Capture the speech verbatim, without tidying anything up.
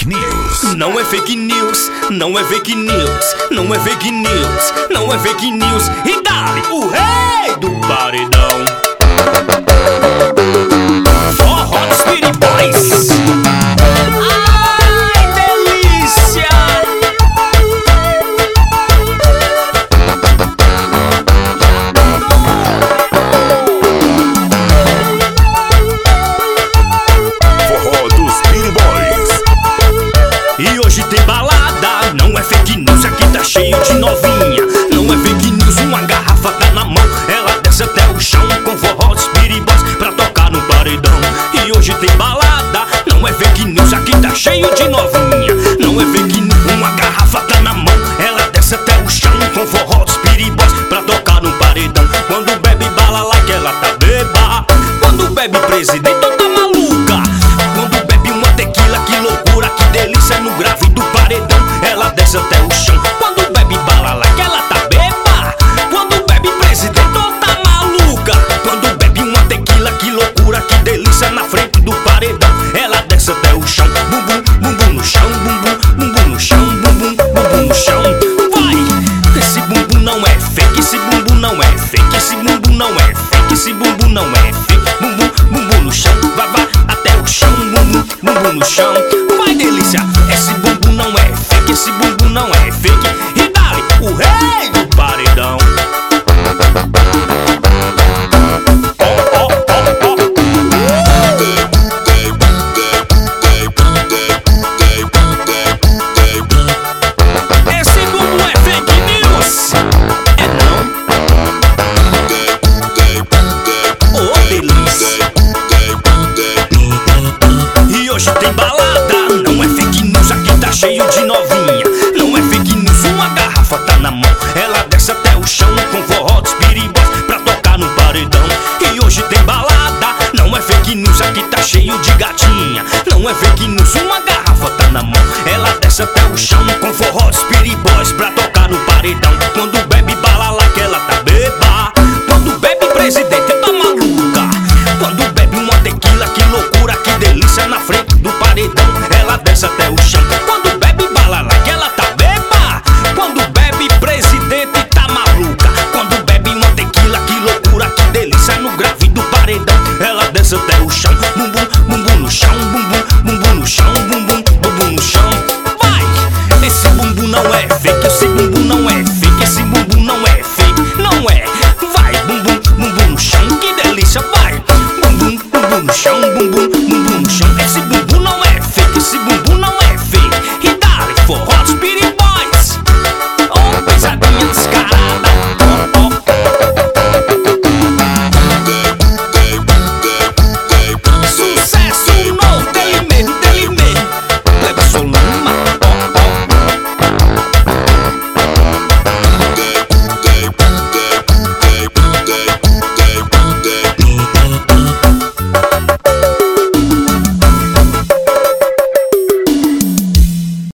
fake news. Não é fake news, não é fake news, não é fake news, não é fake news. E dá-lhe o rei do paredão. Forró dos Speedy Boys. Ai, delícia! Forró dos Speedy Boys. E hoje tem balada, não é fake news, aqui tá cheio de novinha. Não é fake news, uma garrafa tá na mão, ela desce até o chão com forró dos Speedy Boys pra tocar no paredão. E hoje tem balada, não é fake news, aqui tá cheio de novinha. Não é fake news, uma garrafa tá na mão, ela desce até o chão com forró dos Speedy Boys pra tocar no paredão. Quando bebe bala like ela tá beba, quando bebe presidente tá maluca. Quando bebe uma tequila, que loucura, que delícia no grave do paredão, ela desce até o chão. Quando bebe bala like ela tá beba, quando bebe presidente tá maluca. Quando bebe uma tequila, que loucura, que delícia na frente do paredão, ela desce até o chão. Bumbum, bumbum no chão, bumbum, bumbum no chão, bumbum, bumbum no chão. Vai! Esse bumbum não é fake, esse bumbum não é fake, esse bumbum não é fake, esse bumbum não é fake. Bumbum, bumbum no chão, vai, vai até o chão, bumbum, bumbum no chão. Vai, delícia! Esse bumbum não é fake, esse bumbum não é fake. E dá-lhe o rei do paredão. Esse bumbum é fake news? É não? Oh, delícia! E hoje tem balada, não é fake news, aqui tá cheio de novinha. Não é fake news, uma garrafa tá na mão, ela desce até o chão com forró dos Speedy Boys pra tocar no paredão. E hoje tem balada, não é fake news, aqui tá cheio de gatinha. Não é fake news, uma garrafa tá na mão, ela desce até o chão com forró dos Speedy Boys pra tocar no paredão.